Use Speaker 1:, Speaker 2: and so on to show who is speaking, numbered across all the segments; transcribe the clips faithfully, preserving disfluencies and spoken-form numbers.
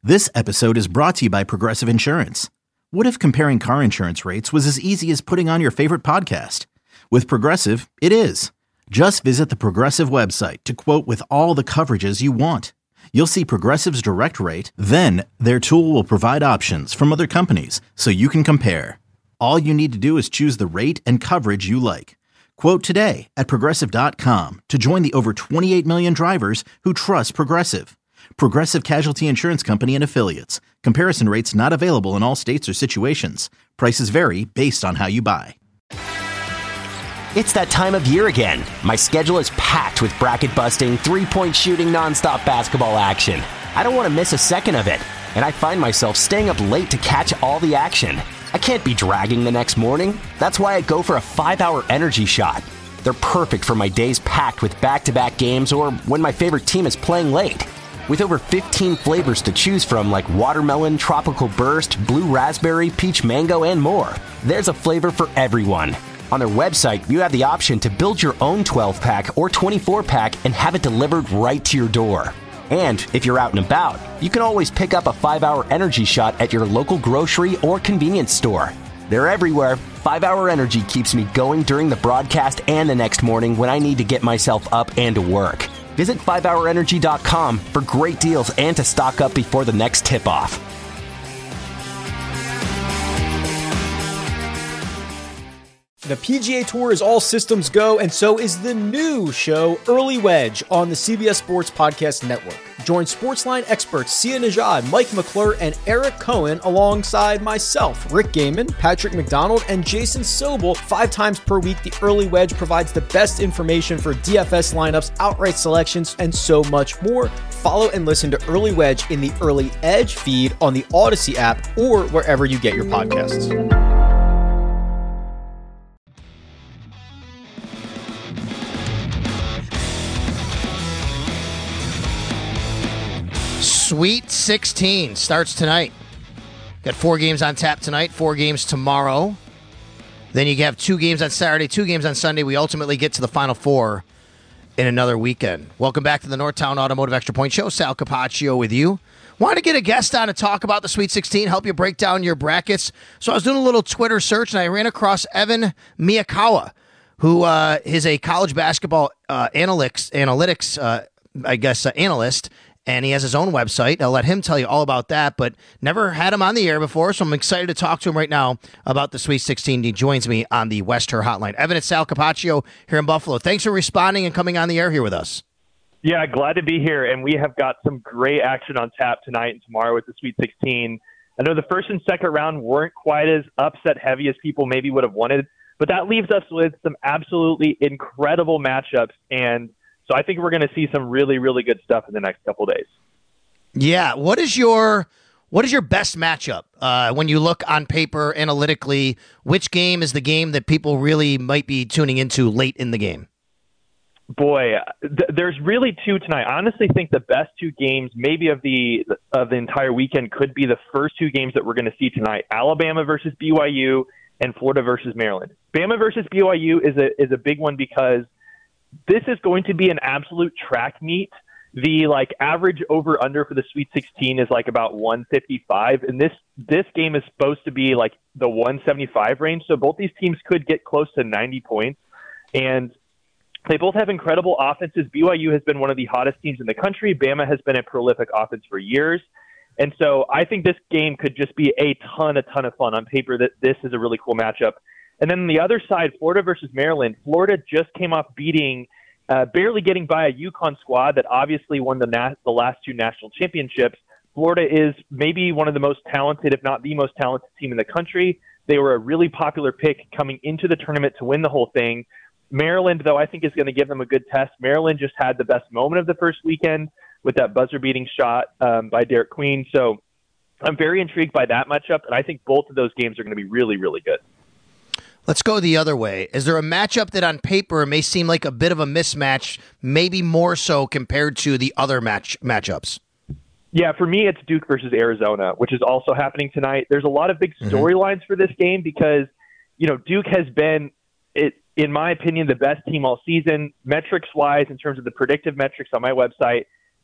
Speaker 1: This episode is brought to you by Progressive Insurance. What if comparing car insurance rates was as easy as putting on your favorite podcast? With Progressive, it is. Just visit the Progressive website to quote with all the coverages you want. You'll see Progressive's direct rate, then their tool will provide options from other companies so you can compare. All you need to do is choose the rate and coverage you like. Quote today at progressive dot com to join the over twenty-eight million drivers who trust Progressive. Progressive Casualty Insurance Company and Affiliates. Comparison rates not available in all states or situations. Prices vary based on how you buy.
Speaker 2: It's that time of year again. My schedule is packed with bracket-busting, three-point shooting, nonstop basketball action. I don't want to miss a second of it, and I find myself staying up late to catch all the action. I can't be dragging the next morning. That's why I go for a five-hour energy shot. They're perfect for my days packed with back-to-back games or when my favorite team is playing late. With over fifteen flavors to choose from like watermelon, tropical burst, blue raspberry, peach mango, and more, there's a flavor for everyone. On their website, you have the option to build your own twelve-pack or twenty-four-pack and have it delivered right to your door. And if you're out and about, you can always pick up a five-hour energy shot at your local grocery or convenience store. They're everywhere. five-hour Energy keeps me going during the broadcast and the next morning when I need to get myself up and to work. Visit five hour energy dot com for great deals and to stock up before the next tip-off.
Speaker 3: The P G A Tour is all systems go, and so is the new show, Early Wedge, on the C B S Sports Podcast Network. Join Sportsline experts Sia Nejad, Mike McClure, and Eric Cohen alongside myself, Rick Gaiman, Patrick McDonald, and Jason Sobel. Five times per week, the Early Wedge provides the best information for D F S lineups, outright selections, and so much more. Follow and listen to Early Wedge in the Early Edge feed on the Odyssey app or wherever you get your podcasts.
Speaker 4: Sweet sixteen starts tonight. Got four games on tap tonight, four games tomorrow. Then you have two games on Saturday, two games on Sunday. We ultimately get to the Final Four in another weekend. Welcome back to the Northtown Automotive Extra Point Show. Sal Capaccio with you. Wanted to get a guest on to talk about the Sweet sixteen, help you break down your brackets. So I was doing a little Twitter search, and I ran across Evan Miyakawa, who uh, is a college basketball uh, analytics, analytics uh, I guess, uh, analyst. And he has his own website. I'll let him tell you all about that, but never had him on the air before, so I'm excited to talk to him right now about the Sweet sixteen. He joins me on the Wester Hotline. Evan, it's Sal Capaccio here in Buffalo. Thanks for responding and coming on the air here with us.
Speaker 5: Yeah, glad to be here, and we have got some great action on tap tonight and tomorrow with the Sweet sixteen. I know the first and second round weren't quite as upset-heavy as people maybe would have wanted, but that leaves us with some absolutely incredible matchups, and so I think we're going to see some really, really good stuff in the next couple of days.
Speaker 4: Yeah. What is your what is your best matchup uh, when you look on paper analytically? Which game is the game that people really might be tuning into late in the game?
Speaker 5: Boy, th- there's really two tonight. I honestly think the best two games maybe of the of the entire weekend could be the first two games that we're going to see tonight. Alabama versus B Y U and Florida versus Maryland. Bama versus B Y U is a is a big one because this is going to be an absolute track meet. The like average over under for the Sweet sixteen is like about one fifty-five, and this this game is supposed to be like the one seventy-five range. So both these teams could get close to ninety points, and they both have incredible offenses. B Y U has been one of the hottest teams in the country. Bama has been a prolific offense for years, and so I think this game could just be a ton, a ton of fun. On paper, that this is a really cool matchup. And then on the other side, Florida versus Maryland. Florida just came off beating, uh, barely getting by a UConn squad that obviously won the na- the last two national championships. Florida is maybe one of the most talented, if not the most talented team in the country. They were a really popular pick coming into the tournament to win the whole thing. Maryland, though, I think is going to give them a good test. Maryland just had the best moment of the first weekend with that buzzer-beating shot um, by Derek Queen. So I'm very intrigued by that matchup, and I think both of those games are going to be really, really good.
Speaker 4: Let's go the other way. Is there a matchup that on paper may seem like a bit of a mismatch, maybe more so compared to the other match matchups?
Speaker 5: Yeah, for me, it's Duke versus Arizona, which is also happening tonight. There's a lot of big storylines mm-hmm. for this game because, you know, Duke has been, it, in my opinion, the best team all season. Metrics-wise, in terms of the predictive metrics on my website,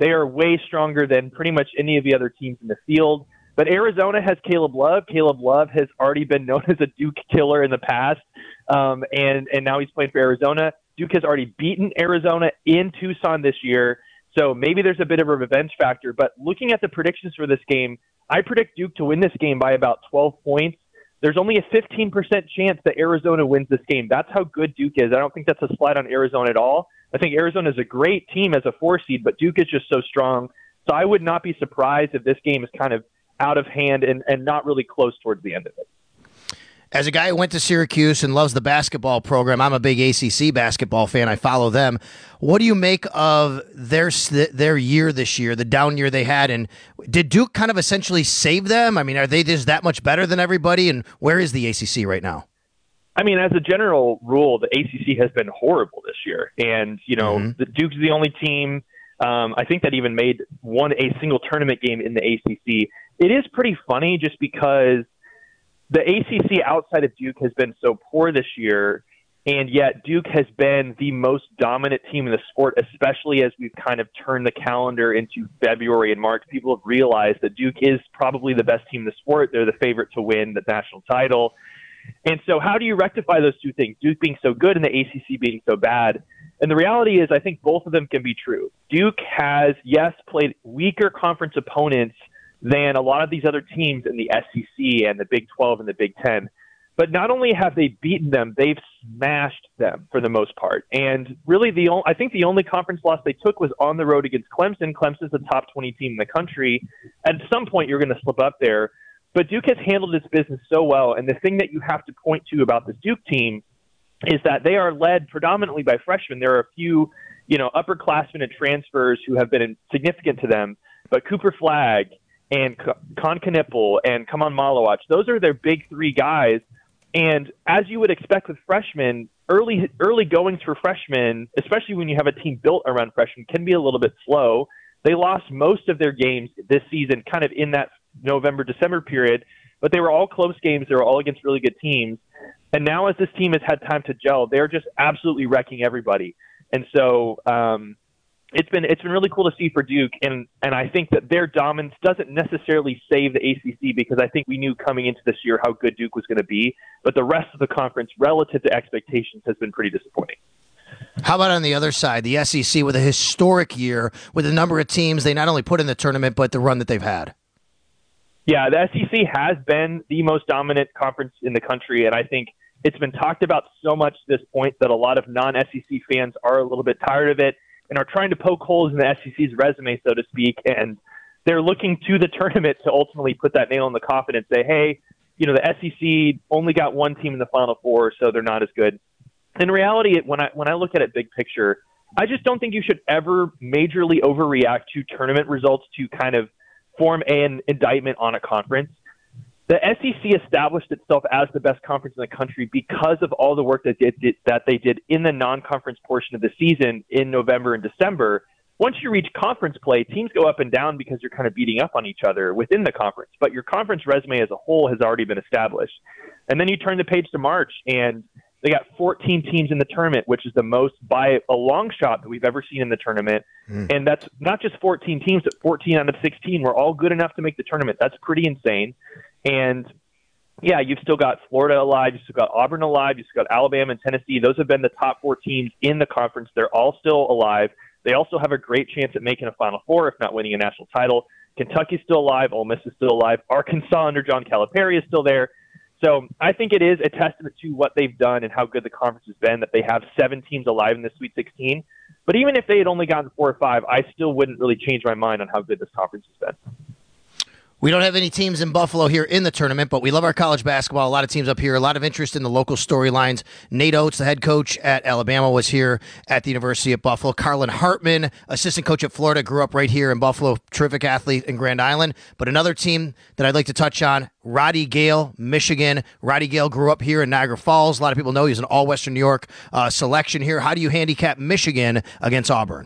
Speaker 5: They are way stronger than pretty much any of the other teams in the field. But Arizona has Caleb Love. Caleb Love has already been known as a Duke killer in the past, um, and, and now he's playing for Arizona. Duke has already beaten Arizona in Tucson this year, so maybe there's a bit of a revenge factor. But looking at the predictions for this game, I predict Duke to win this game by about twelve points. There's only a fifteen percent chance that Arizona wins this game. That's how good Duke is. I don't think that's a slight on Arizona at all. I think Arizona is a great team as a four seed, but Duke is just so strong. So I would not be surprised if this game is kind of out of hand and, and not really close towards the end of it.
Speaker 4: As a guy who went to Syracuse and loves the basketball program, I'm a big A C C basketball fan. I follow them. What do you make of their their year this year, the down year they had? And did Duke kind of essentially save them? I mean, are they just that much better than everybody? And where is the A C C right now?
Speaker 5: I mean, as a general rule, the A C C has been horrible this year. And, you know, mm-hmm. the Duke's the only team, um, I think, that even made won a single tournament game in the A C C. It is pretty funny just because the A C C outside of Duke has been so poor this year, and yet Duke has been the most dominant team in the sport, especially as we've kind of turned the calendar into February and March. People have realized that Duke is probably the best team in the sport. They're the favorite to win the national title. And so how do you rectify those two things, Duke being so good and the A C C being so bad? And the reality is I think both of them can be true. Duke has, yes, played weaker conference opponents than a lot of these other teams in the S E C and the Big twelve and the Big ten. But not only have they beaten them, they've smashed them for the most part. And really, the only, I think the only conference loss they took was on the road against Clemson. Clemson's a top twenty team in the country. At some point, you're going to slip up there. But Duke has handled its business so well. And the thing that you have to point to about this Duke team is that they are led predominantly by freshmen. There are a few, you know, upperclassmen and transfers who have been significant to them. But Cooper Flagg and Con Knipple and Kaman Malawach, those are their big three guys. And as you would expect with freshmen, early early goings for freshmen, especially when you have a team built around freshmen, can be a little bit slow. They lost most of their games this season kind of in that November, December period, but they were all close games. They were all against really good teams. And now as this team has had time to gel, they're just absolutely wrecking everybody. And so um, it's been it's been really cool to see for Duke, and and I think that their dominance doesn't necessarily save the A C C, because I think we knew coming into this year how good Duke was going to be, but the rest of the conference relative to expectations has been pretty disappointing.
Speaker 4: How about on the other side, the S E C with a historic year with a number of teams they not only put in the tournament, but the run that they've had?
Speaker 5: Yeah, the S E C has been the most dominant conference in the country, and I think it's been talked about so much at this point that a lot of non-S E C fans are a little bit tired of it and are trying to poke holes in the S E C's resume, so to speak, and they're looking to the tournament to ultimately put that nail in the coffin and say, hey, you know, the S E C only got one team in the Final Four, so they're not as good. In reality, when I when I look at it big picture, I just don't think you should ever majorly overreact to tournament results to kind of form an indictment on a conference. The S E C established itself as the best conference in the country because of all the work that, did, did, that they did in the non-conference portion of the season in November and December. Once you reach conference play, teams go up and down because you're kind of beating up on each other within the conference. But your conference resume as a whole has already been established. And then you turn the page to March, and they got fourteen teams in the tournament, which is the most by a long shot that we've ever seen in the tournament. Mm. And that's not just fourteen teams, but fourteen out of sixteen were all good enough to make the tournament. That's pretty insane. And, yeah, you've still got Florida alive. You've still got Auburn alive. You've still got Alabama and Tennessee. Those have been the top four teams in the conference. They're all still alive. They also have a great chance at making a Final Four, if not winning a national title. Kentucky's still alive. Ole Miss is still alive. Arkansas under John Calipari is still there. So I think it is a testament to what they've done and how good the conference has been that they have seven teams alive in the Sweet sixteen. But even if they had only gotten four or five, I still wouldn't really change my mind on how good this conference has been.
Speaker 4: We don't have any teams in Buffalo here in the tournament, but we love our college basketball. A lot of teams up here, a lot of interest in the local storylines. Nate Oates, the head coach at Alabama, was here at the University of Buffalo. Carlin Hartman, assistant coach at Florida, grew up right here in Buffalo, terrific athlete in Grand Island. But another team that I'd like to touch on, Roddy Gale, Michigan. Roddy Gale grew up here in Niagara Falls. A lot of people know he's an all-Western New York uh, selection here. How do you handicap Michigan against Auburn?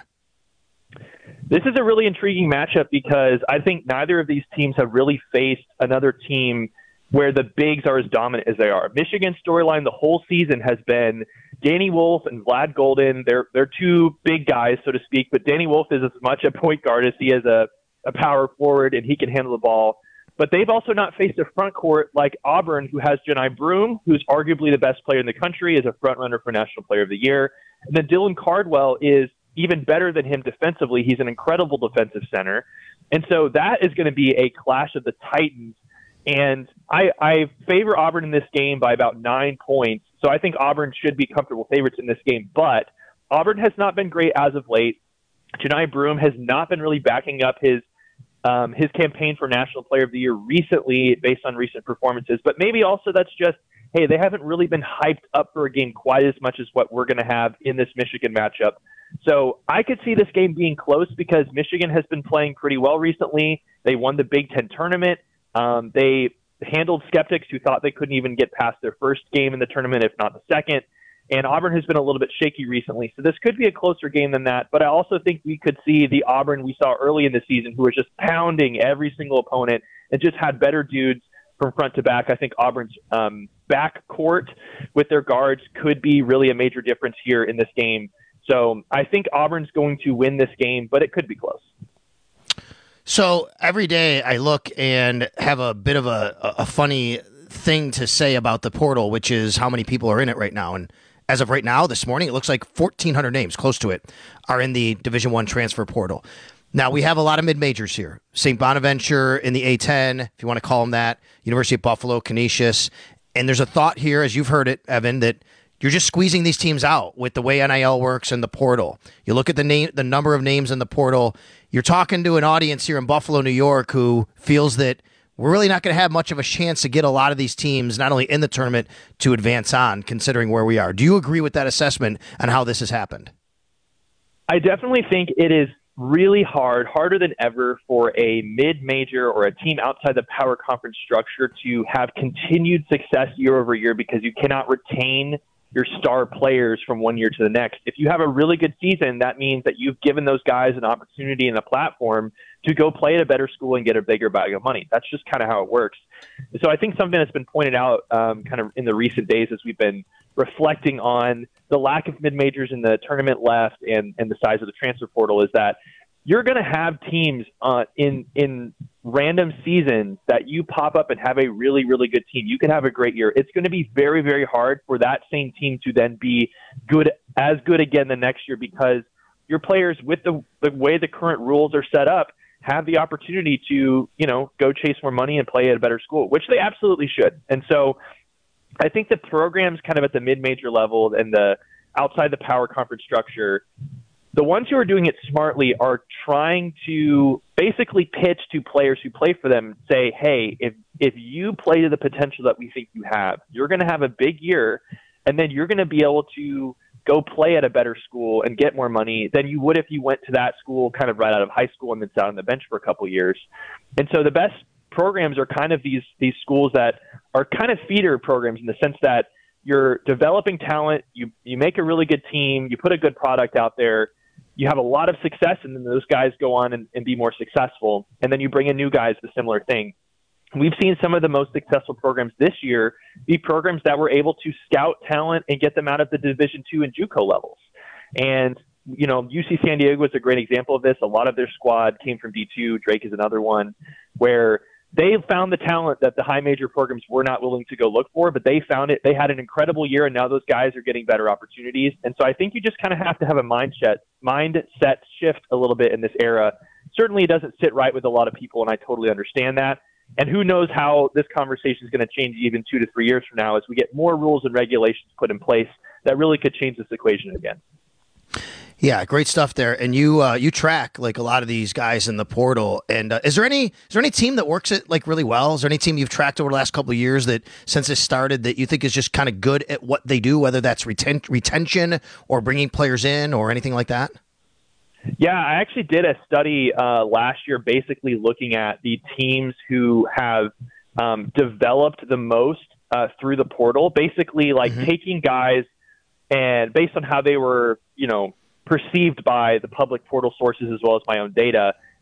Speaker 5: This is a really intriguing matchup because I think neither of these teams have really faced another team where the bigs are as dominant as they are. Michigan's storyline the whole season has been Danny Wolf and Vlad Golden. They're they're two big guys, so to speak, but Danny Wolf is as much a point guard as he is a, a power forward, and he can handle the ball. But they've also not faced a front court like Auburn, who has Johni Broome, who's arguably the best player in the country, is a front runner for National Player of the Year. And then Dylan Cardwell is even better than him defensively. He's an incredible defensive center. And so that is going to be a clash of the Titans. And I, I favor Auburn in this game by about nine points. So I think Auburn should be comfortable favorites in this game. But Auburn has not been great as of late. Johni Broome has not been really backing up his um, his campaign for National Player of the Year recently based on recent performances. But maybe also that's just, hey, they haven't really been hyped up for a game quite as much as what we're going to have in this Michigan matchup. So I could see this game being close because Michigan has been playing pretty well recently. They won the Big Ten tournament. Um, they handled skeptics who thought they couldn't even get past their first game in the tournament, if not the second. And Auburn has been a little bit shaky recently. So this could be a closer game than that. But I also think we could see the Auburn we saw early in the season who was just pounding every single opponent and just had better dudes from front to back. I think Auburn's um, back court with their guards could be really a major difference here in this game. So I think Auburn's going to win this game, but it could be close.
Speaker 4: So every day I look and have a bit of a, a funny thing to say about the portal, which is how many people are in it right now. And as of right now, this morning, it looks like fourteen hundred names, close to it, are in the Division One transfer portal. Now, we have a lot of mid-majors here. Saint Bonaventure in the A ten, if you want to call them that, University of Buffalo, Canisius. And there's a thought here, as you've heard it, Evan, that you're just squeezing these teams out with the way N I L works and the portal. You look at the name, the number of names in the portal. You're talking to an audience here in Buffalo, New York, who feels that we're really not going to have much of a chance to get a lot of these teams, not only in the tournament, to advance on, considering where we are. Do you agree with that assessment on how this has happened?
Speaker 5: I definitely think it is really hard, harder than ever, for a mid-major or a team outside the power conference structure to have continued success year over year because you cannot retain your star players from one year to the next. If you have a really good season, that means that you've given those guys an opportunity and a platform to go play at a better school and get a bigger bag of money. That's just kind of how it works. So I think something that's been pointed out um, kind of in the recent days as we've been reflecting on the lack of mid-majors in the tournament left and, and the size of the transfer portal is that you're going to have teams uh, in in random seasons that you pop up and have a really, really good team. You can have a great year. It's going to be very, very hard for that same team to then be good, as good again the next year because your players, with the, the way the current rules are set up, have the opportunity to, you know, go chase more money and play at a better school, which they absolutely should. And so I think the programs kind of at the mid-major level and the outside the power conference structure, the ones who are doing it smartly are trying to basically pitch to players who play for them, say, hey, if if you play to the potential that we think you have, you're going to have a big year, and then you're going to be able to go play at a better school and get more money than you would if you went to that school kind of right out of high school and then sat on the bench for a couple of years. And so the best programs are kind of these these schools that are kind of feeder programs in the sense that you're developing talent, you you make a really good team, you put a good product out there, you have a lot of success, and then those guys go on and, and be more successful. And then you bring in new guys, the similar thing. We've seen some of the most successful programs this year be programs that were able to scout talent and get them out of the Division two and JUCO levels. And, you know, U C San Diego is a great example of this. A lot of their squad came from D two. Drake is another one where they found the talent that the high major programs were not willing to go look for, but they found it. They had an incredible year, and now those guys are getting better opportunities. And so I think you just kind of have to have a mindset, mindset shift a little bit in this era. Certainly it doesn't sit right with a lot of people, and I totally understand that. And who knows how this conversation is going to change even two to three years from now as we get more rules and regulations put in place that really could change this equation again.
Speaker 4: Yeah, great stuff there. And you uh, you track like a lot of these guys in the portal. And uh, is there any is there any team that works it like really well? Is there any team you've tracked over the last couple of years that since it started that you think is just kind of good at what they do, whether that's reten- retention or bringing players in or anything like that?
Speaker 5: Yeah, I actually did a study uh, last year basically looking at the teams who have um, developed the most uh, through the portal, basically like mm-hmm. taking guys and based on how they were, you know, perceived by the public portal sources as well as my own data,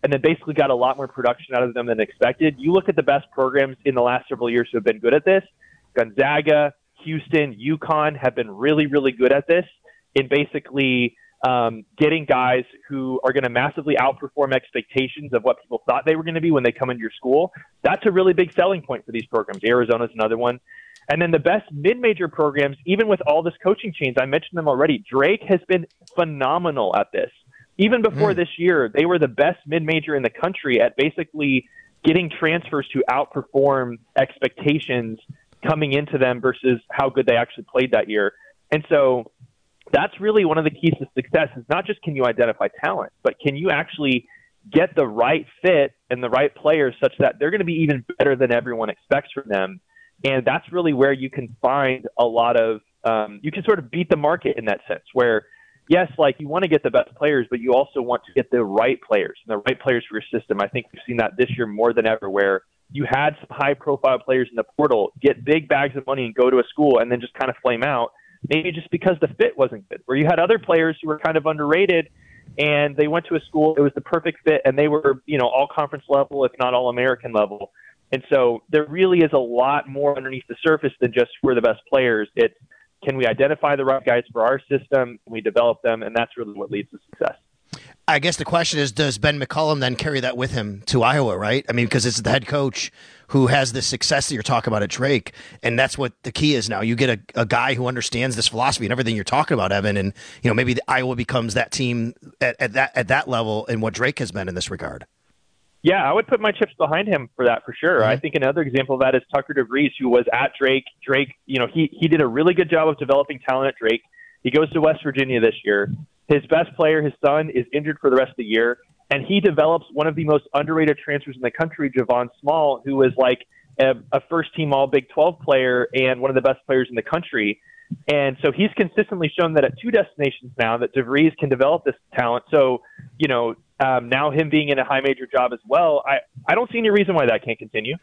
Speaker 5: and then basically got a lot more production out of them than expected. You look at the best programs in the last several years who have been good at this. Gonzaga, Houston, UConn have been really, really good at this in basically um, getting guys who are going to massively outperform expectations of what people thought they were going to be when they come into your school. That's a really big selling point for these programs. Arizona's another one. And then the best mid-major programs, even with all this coaching change, I mentioned them already. Drake has been phenomenal at this. Even before mm. this year, they were the best mid-major in the country at basically getting transfers to outperform expectations coming into them versus how good they actually played that year. And so that's really one of the keys to success is not just can you identify talent, but can you actually get the right fit and the right players such that they're going to be even better than everyone expects from them. And that's really where you can find a lot of, um, you can sort of beat the market in that sense where, yes, like you want to get the best players, but you also want to get the right players and the right players for your system. I think we've seen that this year more than ever where you had some high profile players in the portal, get big bags of money and go to a school and then just kind of flame out. Maybe just because the fit wasn't good, where you had other players who were kind of underrated and they went to a school, it was the perfect fit and they were, you know, all conference level, if not all American level. And so there really is a lot more underneath the surface than just we're the best players. It's can we identify the right guys for our system? Can we develop them? And that's really what leads to success.
Speaker 4: I guess the question is, does Ben McCollum then carry that with him to Iowa, right? I mean, because it's the head coach who has the success that you're talking about at Drake, and that's what the key is now. You get a, a guy who understands this philosophy and everything you're talking about, Evan, and you know maybe the Iowa becomes that team at, at that at that level and what Drake has been in this regard.
Speaker 5: Yeah, I would put my chips behind him for that for sure. Mm-hmm. I think another example of that is Tucker DeVries, who was at Drake. Drake, you know, he he did a really good job of developing talent at Drake. He goes to West Virginia this year. His best player, his son, is injured for the rest of the year, and he develops one of the most underrated transfers in the country, Javon Small, who is like a, a first-team All-Big twelve player and one of the best players in the country. And so he's consistently shown that at two destinations now that DeVries can develop this talent. So, you know, um, now him being in a high major job as well, I, I don't see any reason why that can't continue.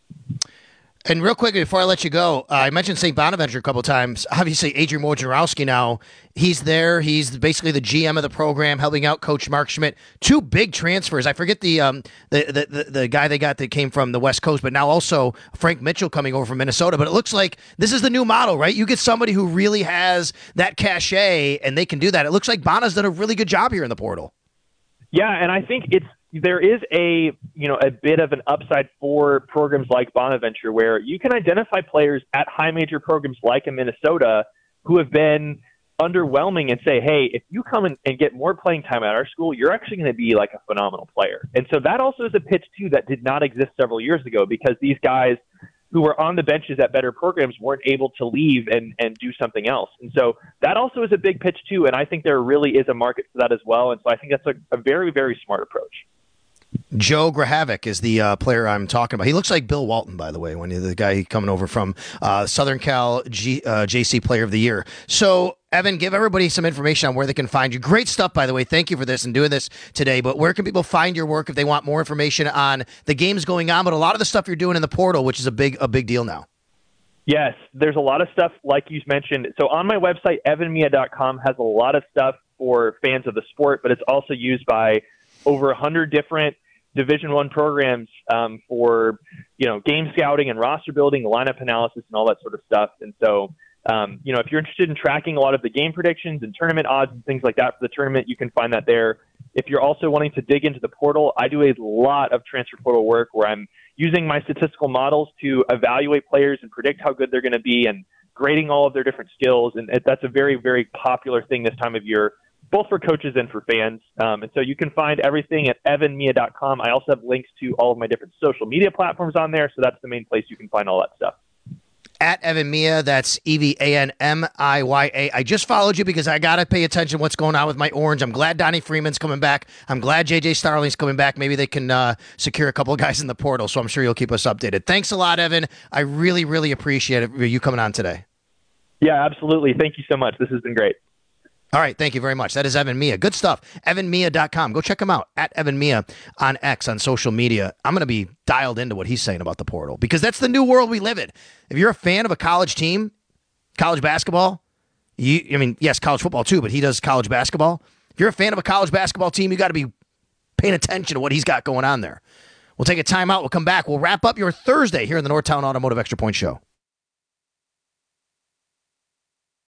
Speaker 4: And real quick, before I let you go, uh, I mentioned Saint Bonaventure a couple of times. Obviously, Adrian Wojnarowski now, he's there. He's basically the G M of the program, helping out Coach Mark Schmidt. Two big transfers. I forget the um the, the, the, the guy they got that came from the West Coast, but now also Frank Mitchell coming over from Minnesota. But it looks like this is the new model, right? You get somebody who really has that cachet, and they can do that. It looks like Bona's done a really good job here in the portal.
Speaker 5: Yeah, and I think it's there is a you know a bit of an upside for programs like Bonaventure where you can identify players at high major programs like in Minnesota who have been underwhelming and say, hey, if you come in and get more playing time at our school, you're actually going to be like a phenomenal player. And so that also is a pitch too that did not exist several years ago because these guys who were on the benches at better programs weren't able to leave and, and do something else. And so that also is a big pitch too. And I think there really is a market for that as well. And so I think that's a, a very, very smart approach.
Speaker 4: Joe Grahavic is the uh, player I'm talking about. He looks like Bill Walton, by the way, when the guy coming over from uh, Southern Cal G, uh, J C Player of the Year. So, Evan, give everybody some information on where they can find you. Great stuff, by the way. Thank you for this and doing this today. But where can people find your work if they want more information on the games going on, but a lot of the stuff you're doing in the portal, which is a big a big deal now?
Speaker 5: Yes, there's a lot of stuff like you mentioned. So on my website, evan mia dot com has a lot of stuff for fans of the sport, but it's also used by over a hundred different Division One programs um, for, you know, game scouting and roster building, lineup analysis, and all that sort of stuff. And so, um, you know, if you're interested in tracking a lot of the game predictions and tournament odds and things like that for the tournament, you can find that there. If you're also wanting to dig into the portal, I do a lot of transfer portal work where I'm using my statistical models to evaluate players and predict how good they're going to be and grading all of their different skills. And that's a very, very popular thing this time of year, both for coaches and for fans. Um, and so you can find everything at evan mia dot com. I also have links to all of my different social media platforms on there. So that's the main place you can find all that stuff.
Speaker 4: At Evan Mia, that's E V A N M I Y A. I just followed you because I got to pay attention to what's going on with my orange. I'm glad Donnie Freeman's coming back. I'm glad J J Starling's coming back. Maybe they can uh, secure a couple of guys in the portal, so I'm sure you'll keep us updated. Thanks a lot, Evan. I really, really appreciate it, you coming on today.
Speaker 5: Yeah, absolutely. Thank you so much. This has been great.
Speaker 4: All right, thank you very much. That is Evan Mia. Good stuff. evan mia dot com. Go check him out, at Evan Mia on X, on social media. I'm going to be dialed into what he's saying about the portal because that's the new world we live in. If you're a fan of a college team, college basketball, you, I mean, yes, college football too, but he does college basketball. If you're a fan of a college basketball team, you got to be paying attention to what he's got going on there. We'll take a timeout. We'll come back. We'll wrap up your Thursday here in the Northtown Automotive Extra Point Show.